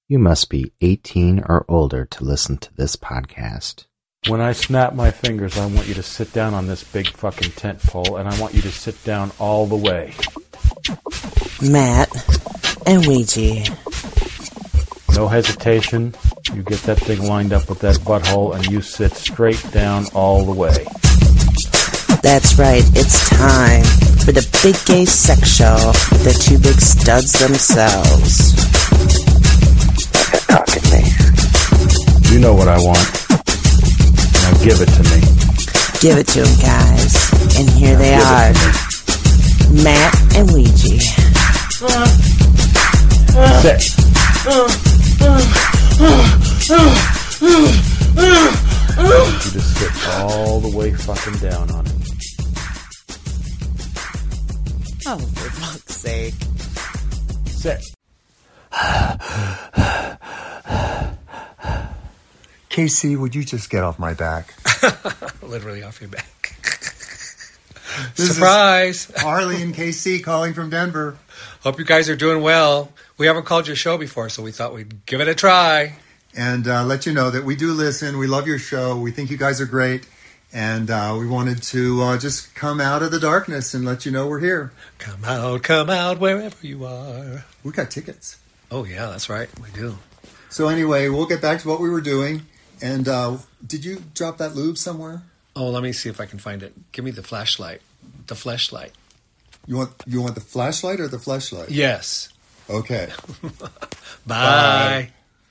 You must be 18 or older to listen to this podcast. When I snap my fingers, I want you to sit down on this big fucking tent pole, and I want you to sit down all the way. Matt and Ouija. No hesitation. You get that thing lined up with that butthole, and you sit straight down all the way. That's right, it's time for the Big Gay Sex Show, the two big studs themselves. Talking to me. You know what I want. Now give it to me. Give it to them, guys. And here they are. Matt and Ouija. Sit. I want you to sit all the way fucking down on it. Oh, for fuck's sake. Sit. Casey, would you just get off my back? Literally off your back. This Surprise! is Harley and Casey calling from Denver. Hope you guys are doing well. We haven't called your show before, so we thought we'd give it a try. And let you know that we do listen. We love your show. We think you guys are great. And we wanted to just come out of the darkness and let you know we're here. Come out, wherever you are. We got tickets. Oh, yeah, that's right. We do. So anyway, we'll get back to what we were doing. And did you drop that lube somewhere? Oh, let me see if I can find it. Give me the flashlight. The flashlight. You want the flashlight or the fleshlight? Yes. Okay. Bye.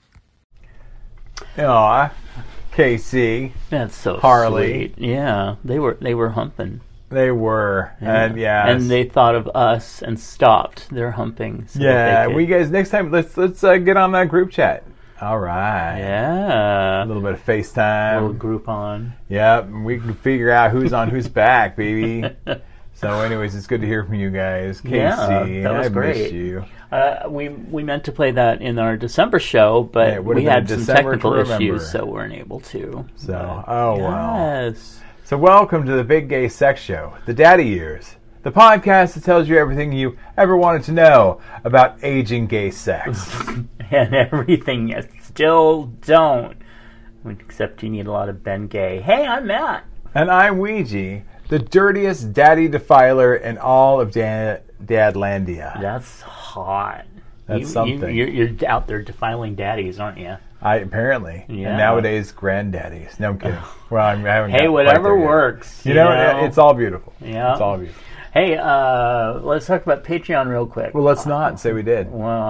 Aw, KC. That's so Harley. sweet. Yeah, they were humping. They were, and yeah, and they thought of us and stopped their humping. So yeah. We guys next time let's get on that group chat. All right. Yeah. A little bit of FaceTime. A little Groupon. Yep. We can figure out who's on whose back, baby. So, anyways, it's good to hear from you guys, Casey. Yeah, that was great. Missed you. We meant to play that in our December show, but Yeah, we had some December technical to remember. issues, so weren't able to. So, oh well. Yes. So, welcome to the Big Gay Sex Show, the Daddy Years, the podcast that tells you everything you ever wanted to know about aging gay sex. And everything you still don't. Except you need a lot of Ben Gay. Hey, I'm Matt. And I'm Ouija, the dirtiest daddy defiler in all of Dadlandia. That's hot. That's something. You're out there defiling daddies, aren't you? Apparently. Yeah. And nowadays, granddaddies. No, I'm kidding. Well, I haven't Hey, gotten whatever quite there yet. works. You know, it's all beautiful. Yeah. It's all beautiful. Hey, let's talk about Patreon real quick. Well, let's not say we did.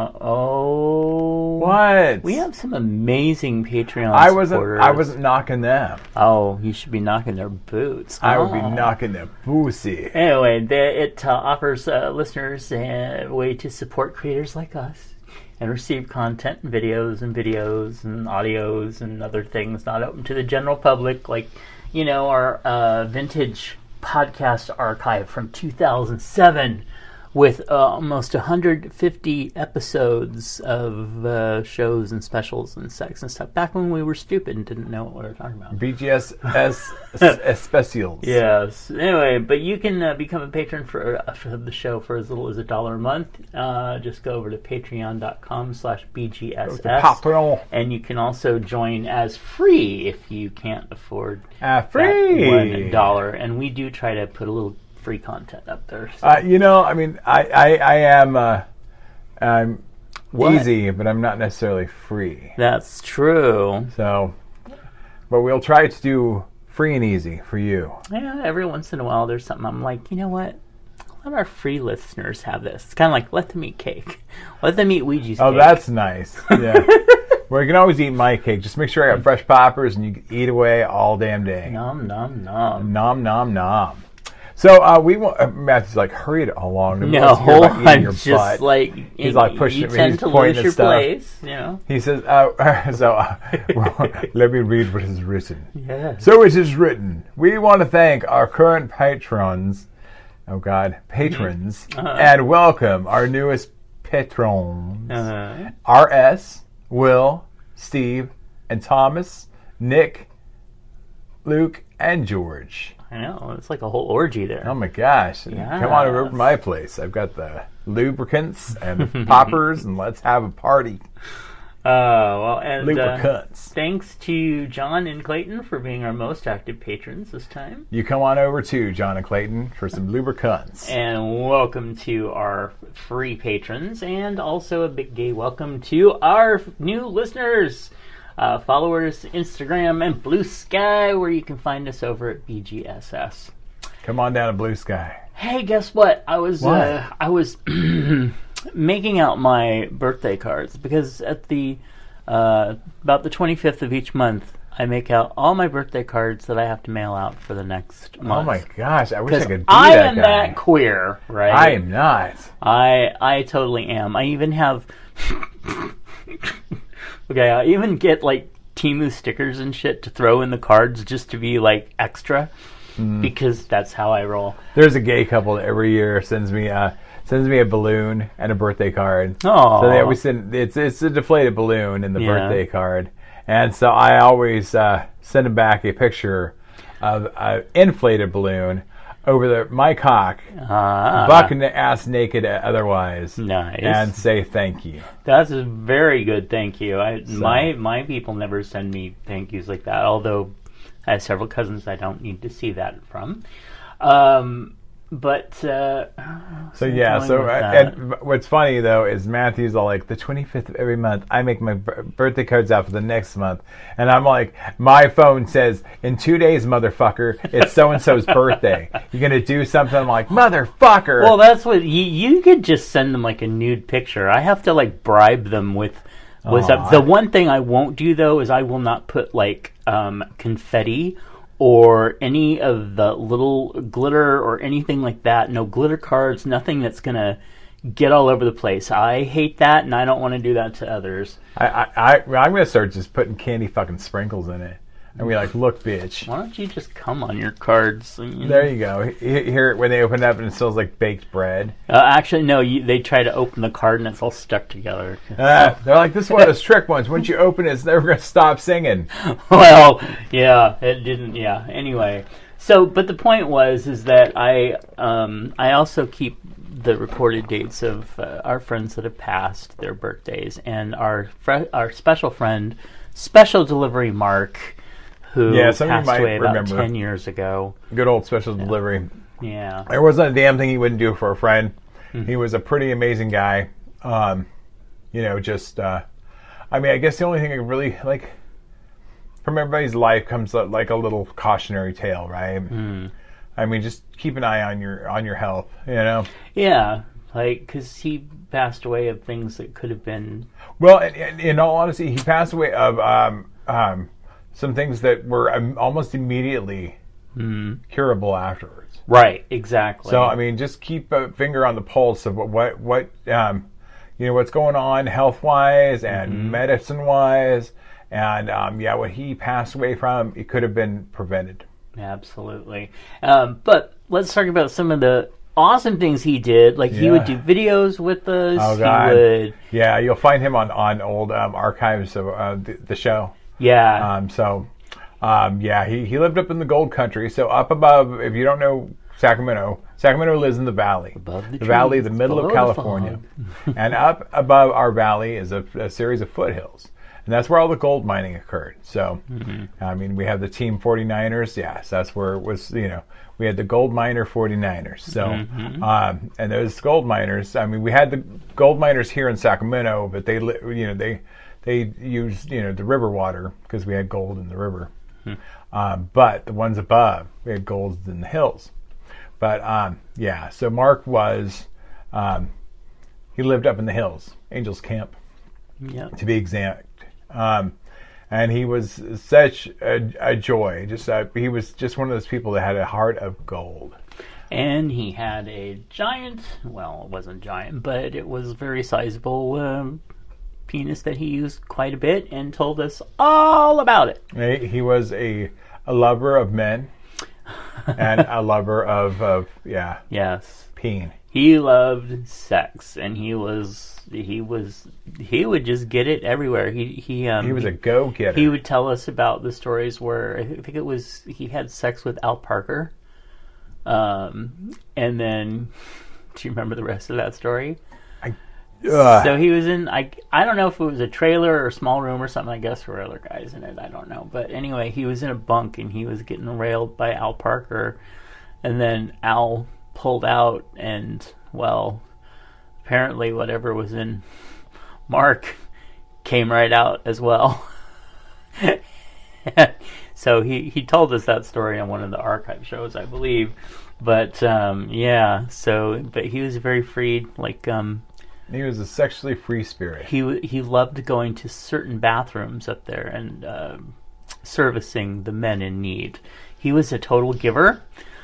Well, What? We have some amazing Patreon supporters. I wasn't knocking them. Oh, you should be knocking their boots. I would be knocking their pussy. Anyway, it offers listeners a way to support creators like us and receive content and videos and audios and other things not open to the general public, like, our vintage podcast archive from 2007 with almost 150 episodes of shows and specials and sex and stuff back when we were stupid and didn't know what we were talking about. BGS specials. Yes. Anyway, but you can become a patron for the show for as little as $1 a month. Just go over to patreon.com/BGSS. Patreon. And you can also join as free if you can't afford free that $1. And we do try to put a little free content up there. So. I am I'm easy, but I'm not necessarily free. That's true. So, but we'll try to do free and easy for you. Yeah, every once in a while there's something I'm like, you know what? Let our free listeners have this. It's kind of like, let them eat cake. Let them eat Ouija's cake. Oh, that's nice. Yeah. Well, you can always eat my cake. Just make sure I got fresh poppers and you can eat away all damn day. Nom, nom, nom. Nom, nom, nom. So we want Matthew's like, hurry it along. No, I'm your just butt. like, he's like pushing you it. tend He's to pointing lose your at stuff. place, He says, let me read what is written. Yes. So it is written, we want to thank our current patrons, and welcome our newest patrons, RS, Will, Steve, and Thomas, Nick, Luke, and George. I know, it's like a whole orgy there. Oh my gosh. Yes. Come on over to my place. I've got the lubricants and the poppers, and let's have a party. Well, and Lubricants. thanks to John and Clayton for being our most active patrons this time. You come on over to John and Clayton for some lubricants. And welcome to our free patrons, and also a big gay welcome to our new listeners, followers, Instagram, and Blue Sky, where you can find us over at BGSS. Come on down to Blue Sky. Hey, guess what? I was making out my birthday cards because at the about the 25th of each month, I make out all my birthday cards that I have to mail out for the next month. Oh my gosh, I wish I could be I that am guy. that queer, right? I am not. I totally am. I even have. Okay, I even get like Temu stickers and shit to throw in the cards just to be like extra, because that's how I roll. There's a gay couple that every year sends me a balloon and a birthday card. Oh, So they always send it's a deflated balloon in the Yeah. birthday card, and so I always send them back a picture of an inflated balloon over my cock, buck ass naked otherwise, Nice. and say thank you. That's a very good thank you. My people never send me thank yous like that, although I have several cousins I don't need to see that from. And what's funny though is Matthew's all like, the 25th of every month I make my birthday cards out for the next month, and I'm like, my phone says in 2 days, motherfucker, it's so and so's birthday. You're gonna do something? I'm like, motherfucker. Well, that's what you could just send them like a nude picture. I have to like bribe them with stuff. The one thing I won't do though is I will not put like confetti or any of the little glitter or anything like that. No glitter cards, nothing that's going to get all over the place. I hate that, and I don't want to do that to others. I'm going to start just putting candy fucking sprinkles in it. And we're like, look, bitch. Why don't you just come on your cards? There you go. Here, when they open it up and it smells like baked bread. Actually, no, they try to open the card and it's all stuck together. They're like, this is one of those trick ones. Once you open it, it's never going to stop singing. Well, yeah, it didn't, yeah. Anyway, so, but the point is that I also keep the recorded dates of our friends that have passed, their birthdays, and our special friend, Special Delivery Mark, who passed away about 10 years ago. Good old Special Delivery. Yeah. There wasn't a damn thing he wouldn't do for a friend. Mm-hmm. He was a pretty amazing guy. I guess the only thing I really, like, from everybody's life comes like a little cautionary tale, right? Mm. I mean, just keep an eye on your health, you know? Yeah, like, because he passed away of things that could have been... Well, in all honesty, he passed away of... some things that were almost immediately curable afterwards. Right, exactly. So, I mean, just keep a finger on the pulse of what what's going on health-wise and medicine-wise. And, what he passed away from, it could have been prevented. Absolutely. But let's talk about some of the awesome things he did. Like, he would do videos with us. Oh, God. He would... Yeah, you'll find him on old archives of the show. Yeah. He lived up in the gold country. So up above, if you don't know Sacramento lives in the valley. Above the valley, trees, the middle of California. And up above our valley is a series of foothills. And that's where all the gold mining occurred. So, I mean, we have the Team 49ers. Yes, that's where it was, we had the gold miner 49ers. So, and those gold miners, I mean, we had the gold miners here in Sacramento, but they used, the river water because we had gold in the river. But the ones above, we had gold in the hills. But, so Mark was, he lived up in the hills, Angels Camp, to be exact. And he was such a joy. He was just one of those people that had a heart of gold. And he had a giant, well, it wasn't giant, but it was very sizable penis that he used quite a bit and told us all about it. He was a lover of men and a lover of yes, peen. He loved sex, and he would just get it everywhere. He was a go-getter. He would tell us about the stories where I think it was he had sex with Al Parker. And then, do you remember the rest of that story? So he was in, I don't know if it was a trailer or a small room or something. I guess there were other guys in it. I don't know. But anyway, he was in a bunk and he was getting railed by Al Parker. And then Al pulled out and, well, apparently whatever was in Mark came right out as well. So he told us that story on one of the archive shows, I believe. But, yeah, but he was very free, like... he was a sexually free spirit. He loved going to certain bathrooms up there and servicing the men in need. He was a total giver.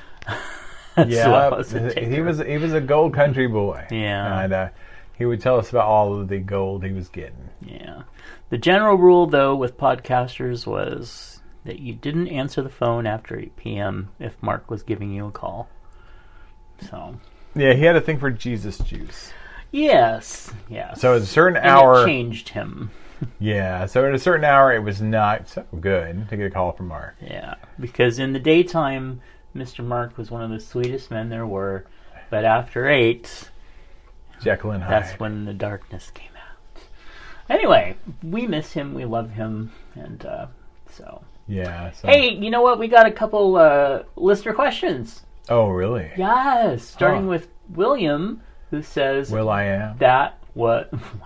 Yeah, he was a gold country boy. Yeah, and he would tell us about all of the gold he was getting. Yeah, the general rule though with podcasters was that you didn't answer the phone after 8 p.m. if Mark was giving you a call. So yeah, he had a thing for Jesus juice. Yes. So at a certain hour... it changed him. Yeah, so at a certain hour, it was not so good to get a call from Mark. Yeah, because in the daytime, Mr. Mark was one of the sweetest men there were, but after 8... Jekyll and Hyde. That's when the darkness came out. Anyway, we miss him, we love him, and so... Yeah, so... Hey, you know what? We got a couple listener questions. Oh, really? Yes, starting with William... who says, Will I am? That was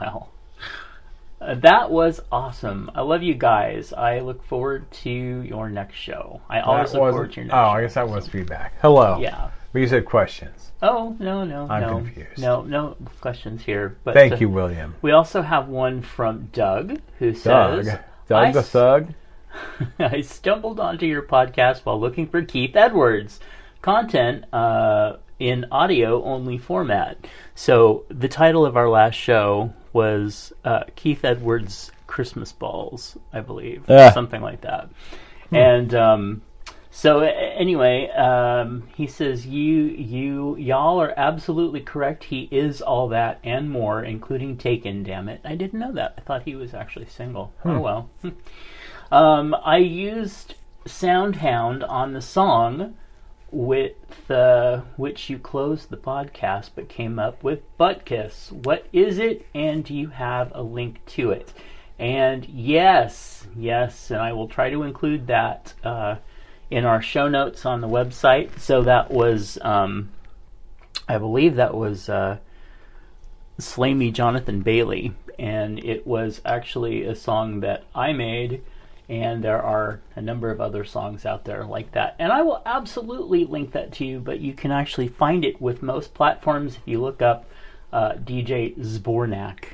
awesome. I love you guys. I look forward to your next show. I always look forward to your next show. I guess that was feedback. Hello. Yeah. But you said questions. Oh, no. I'm confused. No questions here. But Thank you, William. We also have one from Doug, who says... Doug the Thug? I stumbled onto your podcast while looking for Keith Edwards. Content, in audio-only format. So the title of our last show was Keith Edwards' Christmas Balls, I believe. Something like that. And so anyway, he says, y'all are absolutely correct. He is all that and more, including Taken, damn it. I didn't know that. I thought he was actually single. Oh, well. I used SoundHound on the song with which you closed the podcast but came up with Butt Kiss. What is it, and do you have a link to it? And yes, and I will try to include that in our show notes on the website. So that was, I believe that was Slay Me Jonathan Bailey, and it was actually a song that I made. And there are a number of other songs out there like that. And I will absolutely link that to you, but you can actually find it with most platforms if you look up DJ Zbornak.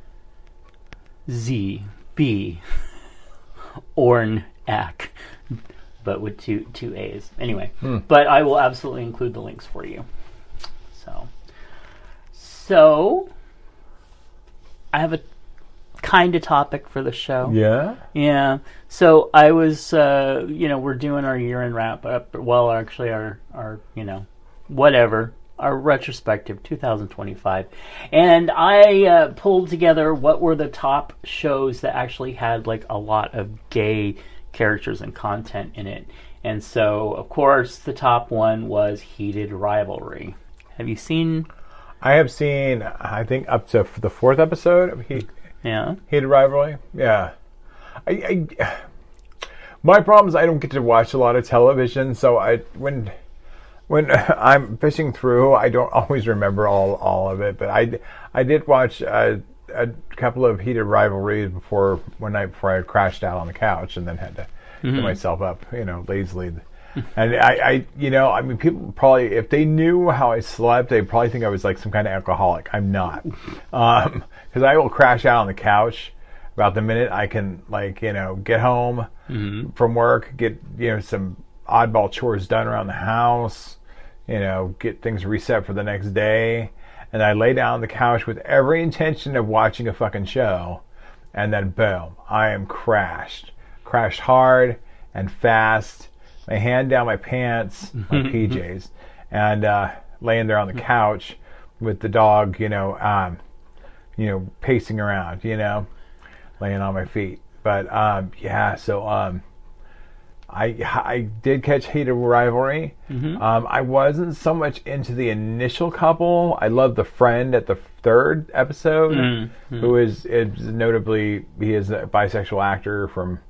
Z-B Ornak. But with two A's. Anyway, but I will absolutely include the links for you. So I have a kind of topic for the show. Yeah. So I was, we're doing our year-end wrap-up. Well, actually our our retrospective 2025. And I pulled together what were the top shows that actually had like a lot of gay characters and content in it. And so, of course, the top one was Heated Rivalry. Have you seen? I have seen, I think, up to the 4th episode of Heated Rivalry. Yeah. My problem is I don't get to watch a lot of television, so when I'm fishing through, I don't always remember all of it. But I did watch a couple of Heated Rivalries one night before I crashed out on the couch and then had to get myself up, lazily. And I mean, people probably, if they knew how I slept, they'd probably think I was like some kind of alcoholic. I'm not. Because I will crash out on the couch about the minute I can, get home from work, get, some oddball chores done around the house, get things reset for the next day. And I lay down on the couch with every intention of watching a fucking show. And then, boom, I am crashed. Crashed hard and fast. My hand down my pants, my PJs, and laying there on the couch with the dog, pacing around, laying on my feet. But so I did catch Heated Rivalry. I wasn't so much into the initial couple. I loved the friend at the third episode, who is notably, he is a bisexual actor from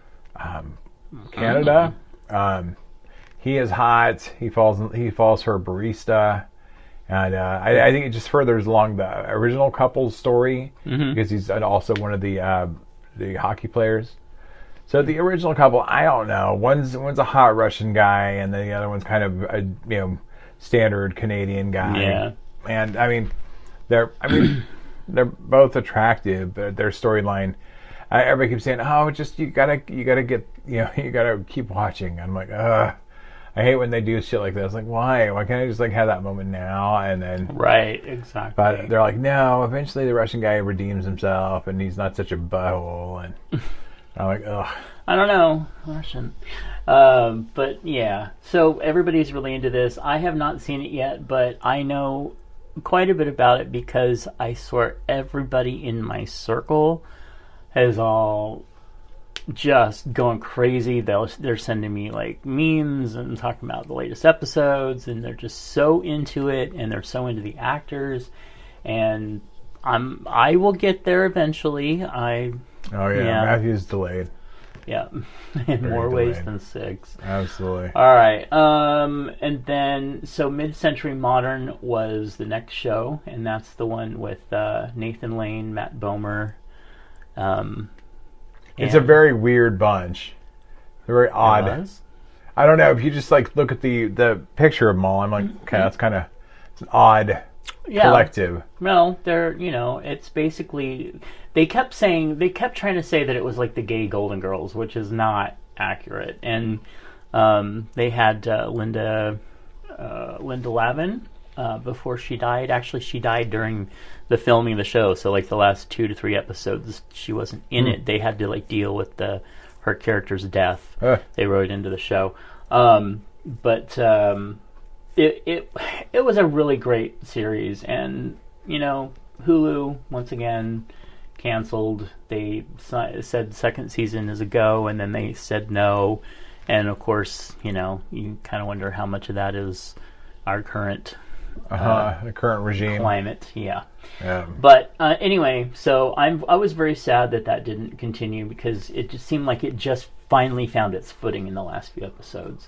Canada. He is hot. He falls for a barista. And I think it just furthers along the original couple's story because he's also one of the hockey players. So the original couple, I don't know. One's a hot Russian guy, and then the other one's kind of a standard Canadian guy. Yeah. And they're both attractive. But their storyline, everybody keeps saying, "Oh, just you gotta get you gotta keep watching." I'm like, ugh. I hate when they do shit like this. Like, why? Why can't I just have that moment now? And then right, exactly. But they're like, no. Eventually, the Russian guy redeems himself, and he's not such a butthole. And I'm like, ugh. I don't know, Russian. But yeah, so everybody's really into this. I have not seen it yet, but I know quite a bit about it because I swear everybody in my circle has all just going crazy. They're sending me memes and talking about the latest episodes, and they're just so into it, and they're so into the actors, and I will get there eventually. Matthew's delayed. Yeah, in more delayed. ways than 6. Absolutely. All right, and then so Mid-Century Modern was the next show, and that's the one with Nathan Lane, Matt Bomer. It's a very weird bunch. They're very odd. I don't know. If you just look at the picture of them all, I'm like, okay, that's kind of an odd collective. No, they're it's basically they kept trying to say that it was like the gay Golden Girls, which is not accurate. And they had Linda Lavin before she died. Actually, she died during the filming of the show, so the last 2 to 3 episodes she wasn't in it. They had to deal with her character's death. They wrote it into the show, but it was a really great series. And Hulu once again canceled. They said second season is a go, and then they said no. And of course, you kind of wonder how much of that is our current the current regime climate. But anyway, so I was very sad that didn't continue because it just seemed like it just finally found its footing in the last few episodes.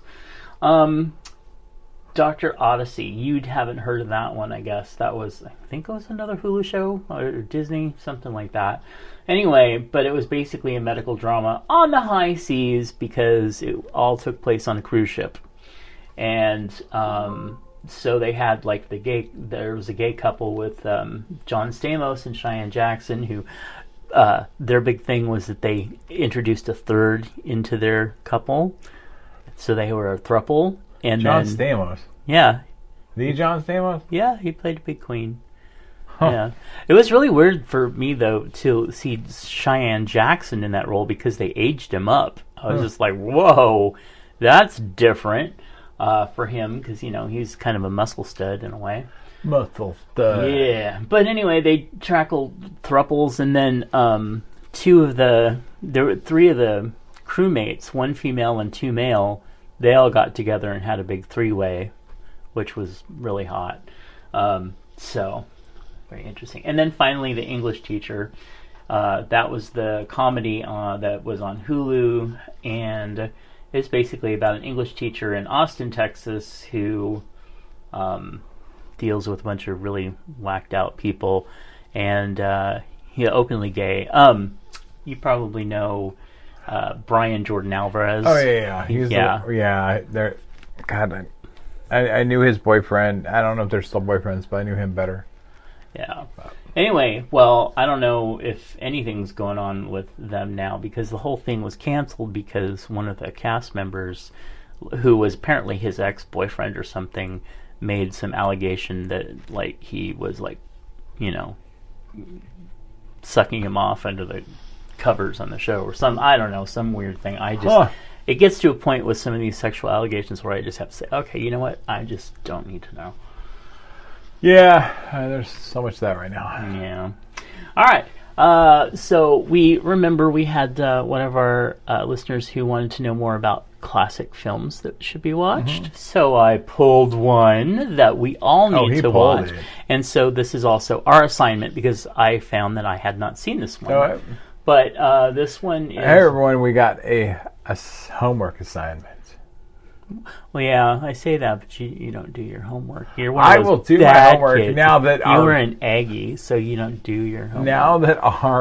Dr. Odyssey, you haven't heard of that one, I guess. I think it was another Hulu show or Disney, something like that. Anyway, but it was basically a medical drama on the high seas because it all took place on a cruise ship. And so they had there was a gay couple with John Stamos and Cheyenne Jackson who their big thing was that they introduced a third into their couple. So they were a throuple. And John Stamos? Yeah. The John Stamos? Yeah, he played a big queen. Huh. Yeah. It was really weird for me, though, to see Cheyenne Jackson in that role because they aged him up. I was just like, whoa, that's different for him because, he's kind of a muscle stud in a way. Muscle stud. Yeah. But anyway, they trackled thruples, and then there were 3 of the crewmates, 1 female and 2 male. They all got together and had a big 3-way, which was really hot. So, very interesting. And then finally, The English Teacher. That was the comedy that was on Hulu, and it's basically about an English teacher in Austin, Texas, who deals with a bunch of really whacked out people, and he's openly gay. You probably know Brian Jordan Alvarez. Oh yeah. God, I knew his boyfriend. I don't know if they're still boyfriends, but I knew him better. Yeah. Anyway, well, I don't know if anything's going on with them now because the whole thing was canceled because one of the cast members, who was apparently his ex-boyfriend or something, made some allegation that he was sucking him off under the covers on the show or some weird thing. It gets to a point with some of these sexual allegations where I just have to say, okay, you know what? I just don't need to know. Yeah, there's so much of that right now. Yeah. All right. So we had one of our listeners who wanted to know more about classic films that should be watched. So I pulled one that we all need to watch. And so this is also our assignment because I found that I had not seen this one. But this one is... Hey everyone, we got a homework assignment. Well, yeah, I say that, but you don't do your homework. You're one I of those will do my bad homework kids. now that you were an Aggie, so you don't do your homework. Now that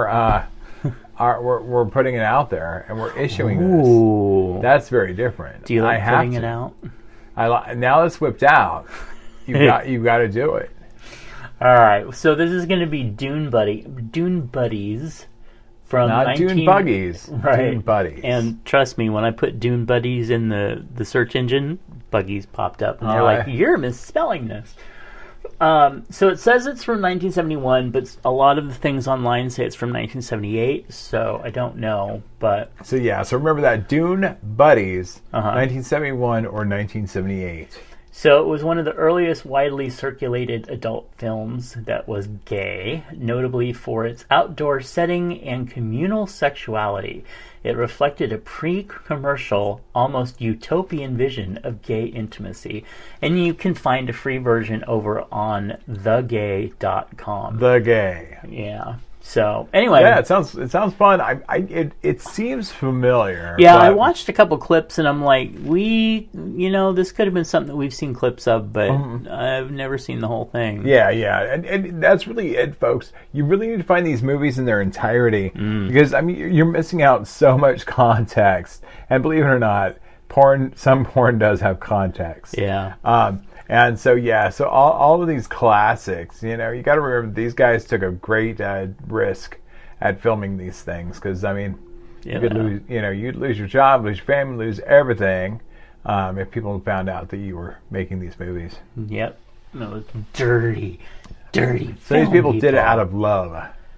we're putting it out there and we're issuing this, that's very different. Do you like putting it out? Now it's whipped out. You've got to do it. All right, so this is going to be Dune Buddies. From Not Dune Buggies. Right. Dune Buddies. And trust me, when I put Dune Buddies in the search engine, Buggies popped up. And they're like, you're misspelling this. So it says it's from 1971, but a lot of the things online say it's from 1978, so I don't know. But So remember that Dune Buddies, 1971 or 1978. So it was one of the earliest widely circulated adult films that was gay, notably for its outdoor setting and communal sexuality. It reflected a pre-commercial, almost utopian vision of gay intimacy. And you can find a free version over on thegay.com. The Gay. Yeah. So anyway, it sounds fun. It seems familiar. Yeah, I watched a couple clips and I'm like, this could have been something that we've seen clips of, but I've never seen the whole thing. Yeah, and that's really it, folks. You really need to find these movies in their entirety because you're missing out so much context. And believe it or not, some porn does have context. Yeah. And so all of these classics, you got to remember these guys took a great risk at filming these things because you could lose, you'd lose your job, lose your family, lose everything if people found out that you were making these movies. Yep, it was dirty. So these people did it out of love.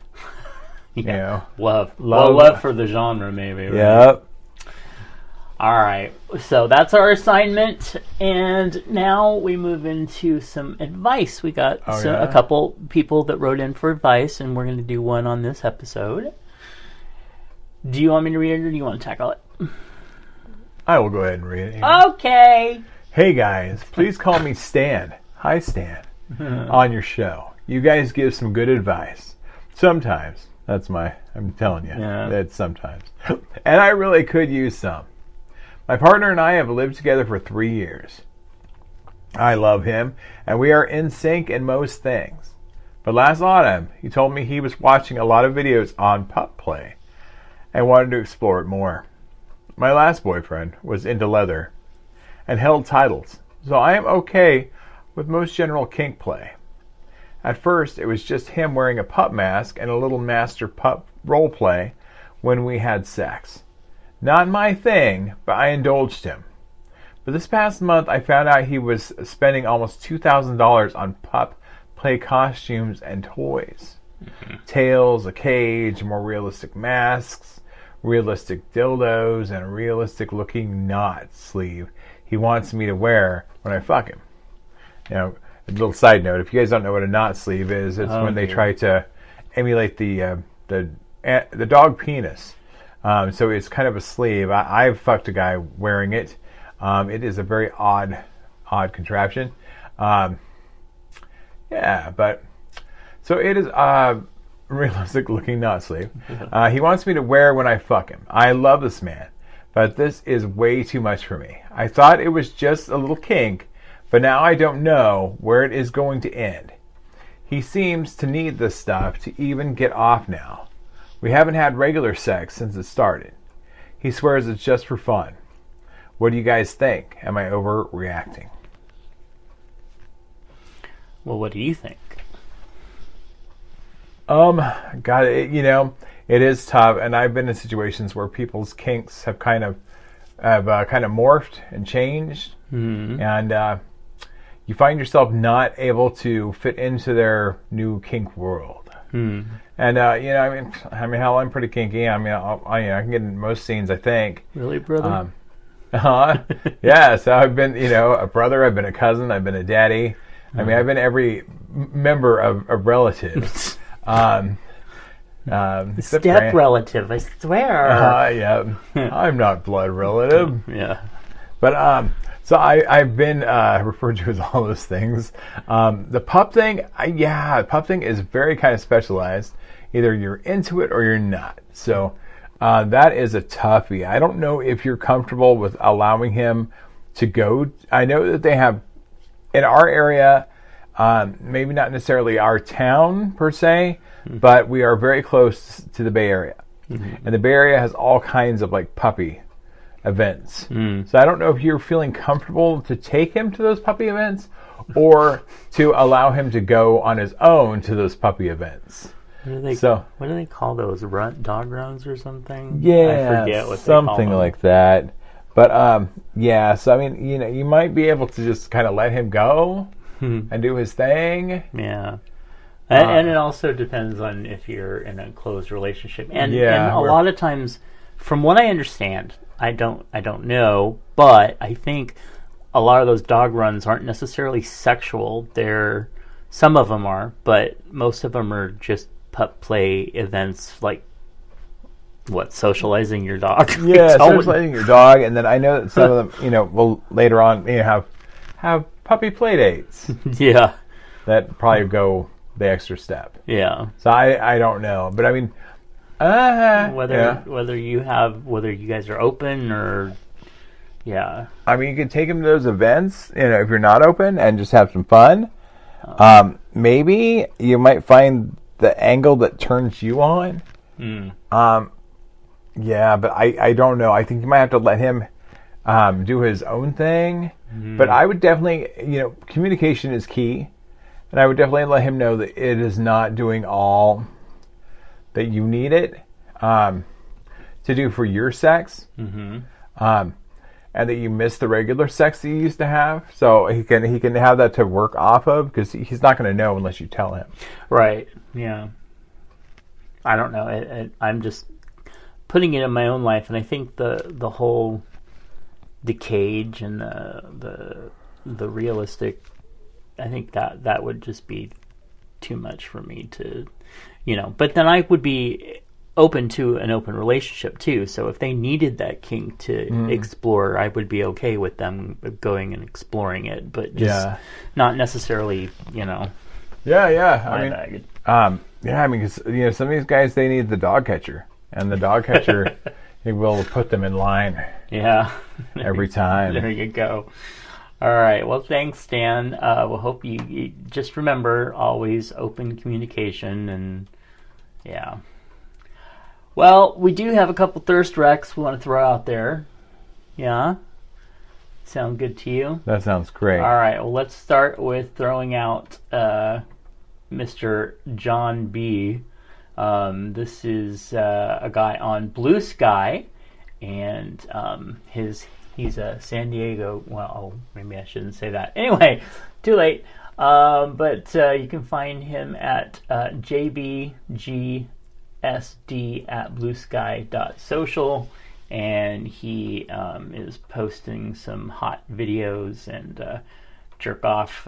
Love for the genre, maybe. Right? Yep. All right, so that's our assignment, and now we move into some advice. We got a couple people that wrote in for advice, and we're going to do one on this episode. Do you want me to read it, or do you want to tackle it? I will go ahead and read it. Okay. Hey guys, please call me Stan. Hi Stan. On your show. You guys give some good advice. Sometimes. I'm telling you. Yeah. That's sometimes. And I really could use some. My partner and I have lived together for 3 years. I love him, and we are in sync in most things. But last autumn, he told me he was watching a lot of videos on pup play and wanted to explore it more. My last boyfriend was into leather and held titles, so I am okay with most general kink play. At first, it was just him wearing a pup mask and a little master pup role play when we had sex. Not my thing, but I indulged him. But this past month, I found out he was spending almost $2,000 on pup play costumes and toys. Tails, a cage, more realistic masks, realistic dildos, and a realistic-looking knot sleeve he wants me to wear when I fuck him. A little side note, if you guys don't know what a knot sleeve is, it's when they try to emulate the dog penis. So it's kind of a sleeve. I've fucked a guy wearing it. It is a very odd contraption. But so it is a realistic looking knot sleeve. He wants me to wear when I fuck him. I love this man, but this is way too much for me. I thought it was just a little kink, but now I don't know where it is going to end. He seems to need this stuff to even get off now. We haven't had regular sex since it started. He swears it's just for fun. What do you guys think? Am I overreacting? Well, what do you think? God, it is tough, and I've been in situations where people's kinks have kind of morphed and changed, and you find yourself not able to fit into their new kink world. And hell, I'm pretty kinky. I can get in most scenes, I think. Really, brother? Yeah. So I've been, a brother. I've been a cousin. I've been a daddy. I've been every member of relatives. Step relative, I swear. Yeah, I'm not blood relative. Yeah. But so I've been referred to as all those things. The pup thing, pup thing is very kind of specialized. Either you're into it or you're not. So that is a toughie. I don't know if you're comfortable with allowing him to go. I know that they have in our area, maybe not necessarily our town per se, but we are very close to the Bay Area. Mm-hmm. And the Bay Area has all kinds of like puppy events. So I don't know if you're feeling comfortable to take him to those puppy events or to allow him to go on his own to those puppy events. What do they call those? Dog runs or something? Yeah, I forget what something they call them. like that. But so I mean, you might be able to just kind of let him go and do his thing. Yeah. And it also depends on if you're in a closed relationship. And a lot of times, from what I understand, I don't know, but I think a lot of those dog runs aren't necessarily sexual. Some of them are, but most of them are just pup play events, like socializing your dog. Yeah, socializing your dog, and then I know that some of them, will later on, have puppy play dates. Yeah, that probably go the extra step. Yeah. So I don't know, but I mean, whether you guys are open or. Yeah. I mean, you can take him to those events, if you're not open, and just have some fun. Maybe you might find the angle that turns you on. Yeah, but I don't know. I think you might have to let him do his own thing. But I would definitely, communication is key. And I would definitely let him know that it is not doing all that you need it to do for your sex. And that you miss the regular sex that you used to have. So he can have that to work off of, because he's not going to know unless you tell him. Right, yeah. I don't know. I'm just putting it in my own life, and I think the whole the cage and the realistic, I think that would just be too much for me to, But then I would be open to an open relationship too. So if they needed that kink to explore, I would be okay with them going and exploring it, but just not necessarily, Yeah. I mean, because some of these guys, they need the dog catcher, and the dog catcher he will put them in line. Yeah. Every time. There you go. All right. Well, thanks, Stan. We'll hope you just remember always open communication, and yeah. Well, we do have a couple thirst recs we want to throw out there. Yeah? Sound good to you? That sounds great. All right. Well, let's start with throwing out Mr. John B. This is a guy on Blue Sky, and he's a San Diego. Well, maybe I shouldn't say that. Anyway, too late. But you can find him at JBG sd@bluesky.social, and he is posting some hot videos and jerk off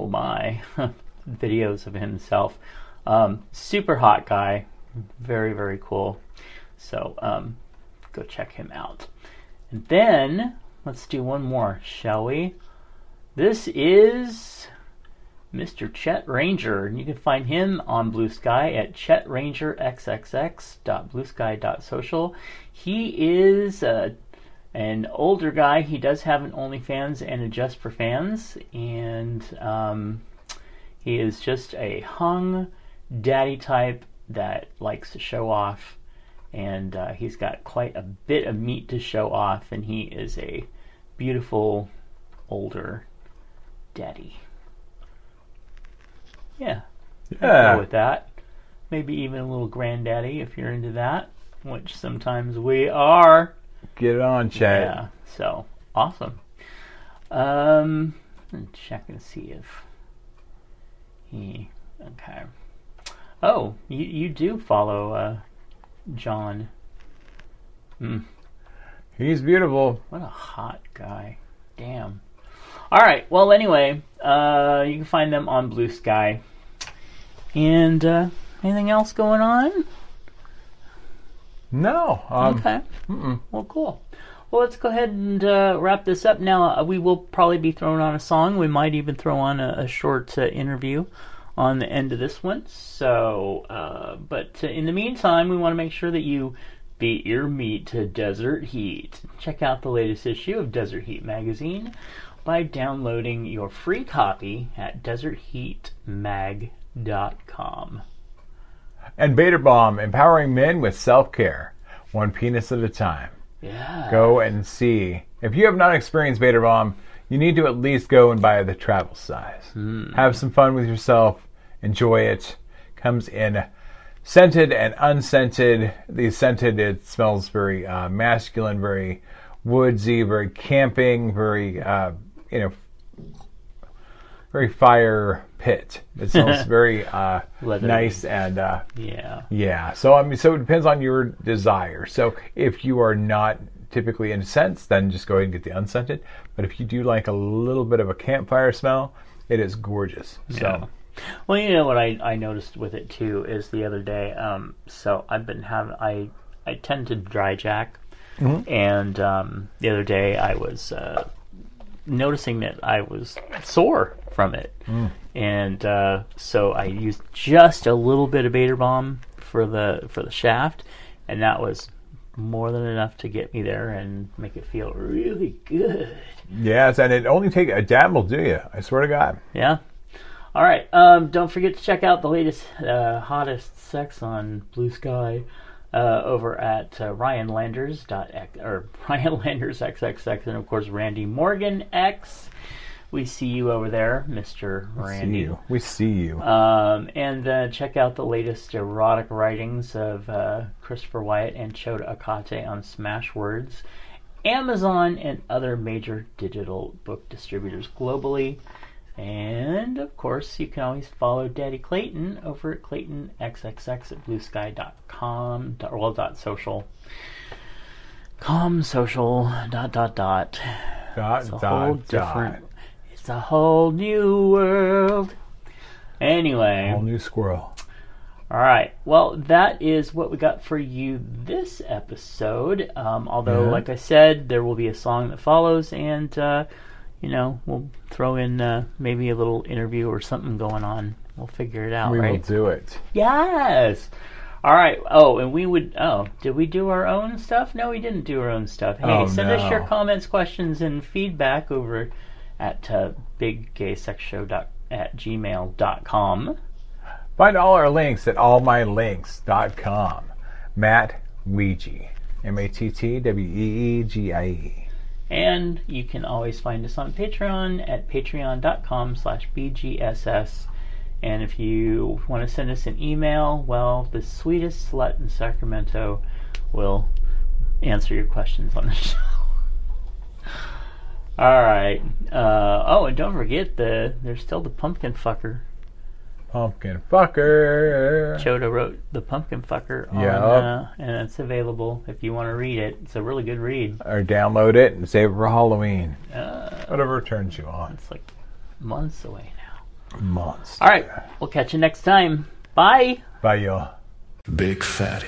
videos of himself. Super hot guy, very, very cool. So go check him out. And then let's do one more, shall we? This is Mr. Chet Ranger, and you can find him on Blue Sky at chetrangerxxx.bluesky.social. He is an older guy. He does have an OnlyFans and a Just for Fans, and he is just a hung daddy type that likes to show off, and he's got quite a bit of meat to show off, and he is a beautiful older daddy. Yeah. Go with that. Maybe even a little granddaddy if you're into that, which sometimes we are. Get it on, Chet. Yeah. So awesome. I'm checking to see if he. Okay. Oh, you do follow John. He's beautiful. What a hot guy. Damn. All right. Well, anyway, you can find them on Blue Sky. And anything else going on? No. Okay. Well, cool. Well, let's go ahead and wrap this up now. We will probably be throwing on a song. We might even throw on a short interview on the end of this one. So, but in the meantime, we want to make sure that you beat your meat to Desert Heat. Check out the latest issue of Desert Heat magazine by downloading your free copy at desertheatmag.com. And Bader Bomb, empowering men with self-care, one penis at a time. Yeah. Go and see. If you have not experienced Bader Bomb, you need to at least go and buy the travel size. Have some fun with yourself. Enjoy it. Comes in scented and unscented. The scented, it smells very masculine, very woodsy, very camping, very, very fire pit. It smells very nice and yeah. So so it depends on your desire. So if you are not typically into scents, then just go ahead and get the unscented. But if you do like a little bit of a campfire smell, it is gorgeous. So. Well, you know what I noticed with it too is the other day. So I've been having I tend to dry jack, and the other day I was noticing that I was sore from it, and so I used just a little bit of Bader Bomb for the shaft, and that was more than enough to get me there and make it feel really good. Yes, and it only takes a dab will do you. I swear to God. Yeah. All right. Don't forget to check out the latest hottest sex on Blue Sky over at Ryan Landers XXX, and of course Randy Morgan X. We see you over there, Mr. Randy. We see you. And check out the latest erotic writings of Christopher Wyatt and Chota Akate on Smashwords, Amazon, and other major digital book distributors globally. And, of course, you can always follow Daddy Clayton over at ClaytonXXX at bluesky.com, .social. Social, ... It's a whole new world. Anyway. Whole new squirrel. All right. Well, that is what we got for you this episode. Although, like I said, there will be a song that follows, and we'll throw in maybe a little interview or something going on. We'll figure it out, right? We will do it. Yes. All right. Oh, and did we do our own stuff? No, we didn't do our own stuff. Hey, send us your comments, questions, and feedback over at biggaysexshow@gmail.com. Find all our links at allmylinks.com. Matt Weegie. MATTWEEGIE. And you can always find us on Patreon at patreon.com/BGSS. And if you want to send us an email, well, the sweetest slut in Sacramento will answer your questions on the show. All right. And don't forget, there's still the Pumpkin Fucker. Pumpkin Fucker. Chota wrote the Pumpkin Fucker and it's available if you want to read it. It's a really good read. Or download it and save it for Halloween. Whatever turns you on. It's like months away now. Months. All right. We'll catch you next time. Bye. Bye, y'all. Big Fatty.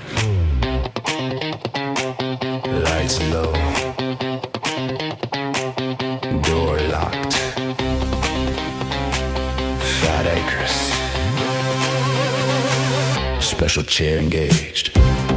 Lights low. Door locked. Fat acres. Special chair engaged.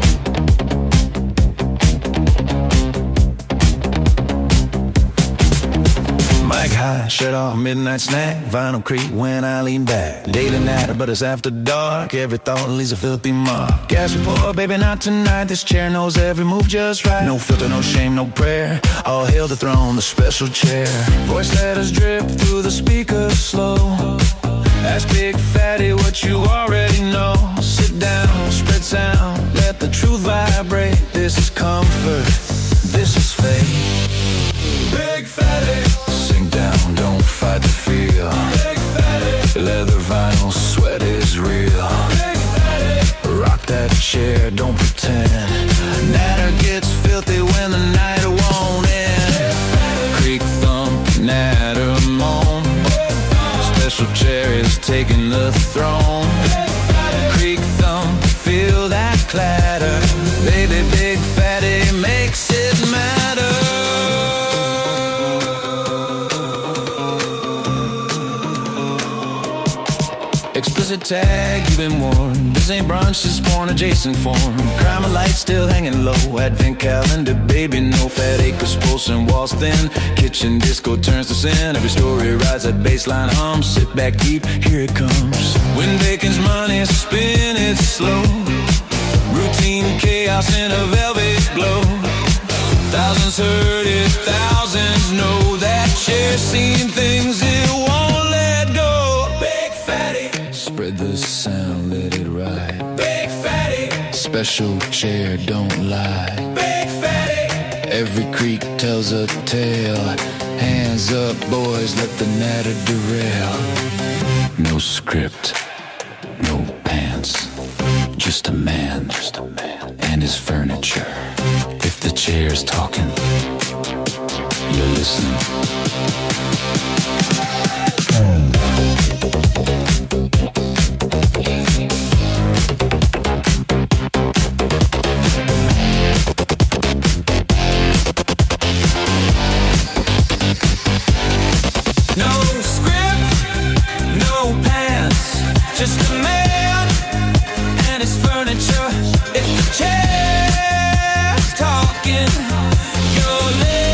Mic high, shirt off, midnight snack. Vinyl creep when I lean back. Daily night, but it's after dark. Every thought leaves a filthy mark. Gas report, baby, not tonight. This chair knows every move just right. No filter, no shame, no prayer. All hail the throne, the special chair. Voice letters drip through the speakers slow. Ask Big Fatty what you already know. Sit down, spread sound, let the truth vibrate. This is comfort, this is faith. Big Fatty. Sink down, don't fight the feel. Big Fatty. Leather vinyl, sweat is real. Big Fatty. Rock that chair, don't pretend. Natter gets filthy when the night won't end. Creak thump, natter moan. Special chair is taking the throne. Creak thump, feel that clatter. a tag, you've been warned. This ain't brunch, this porn adjacent form. Crime light still hanging low. Advent calendar, baby, no fat acres, pulsing walls thin. Kitchen disco turns to sin. Every story rides that baseline hum. Sit back deep, here it comes. When bacon's money, spin it slow. Routine chaos in a velvet glow. Thousands heard it, thousands know that chair's seen things it won't let go. Big fatty, spread the sound, let it ride. Big fatty, special chair, don't lie. Big fatty, every creak tells a tale. Hands up, boys, let the natter derail. No script, no pants, just a man and his furniture. If the chair's talking, you're listening. No script, no pants, just a man and his furniture. If the chair's talking, you're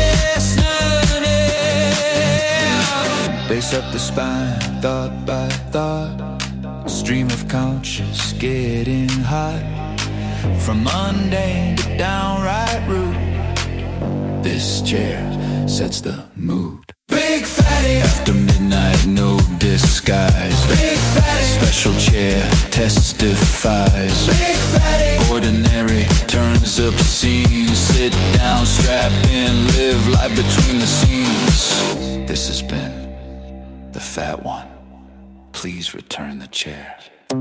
listening. Base up the spine, thought by thought. Stream of conscious getting hot. From mundane to downright rude. This chair sets the mood. Big fatty, after midnight, no disguise. Big fatty, special chair testifies. Big fatty, ordinary turns obscene. Sit down, strap in, live life between the scenes. This has been the fat one. Please return the chair.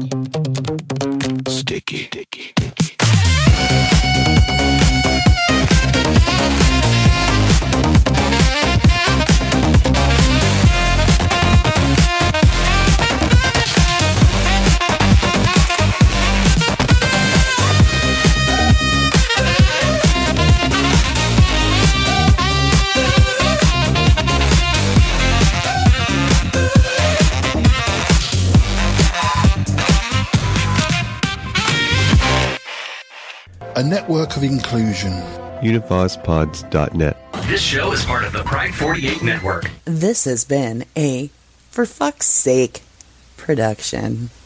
Sticky. A network of inclusion. UnivazPods.net. This show is part of the Pride 48 network. This has been a For Fuck's Sake production.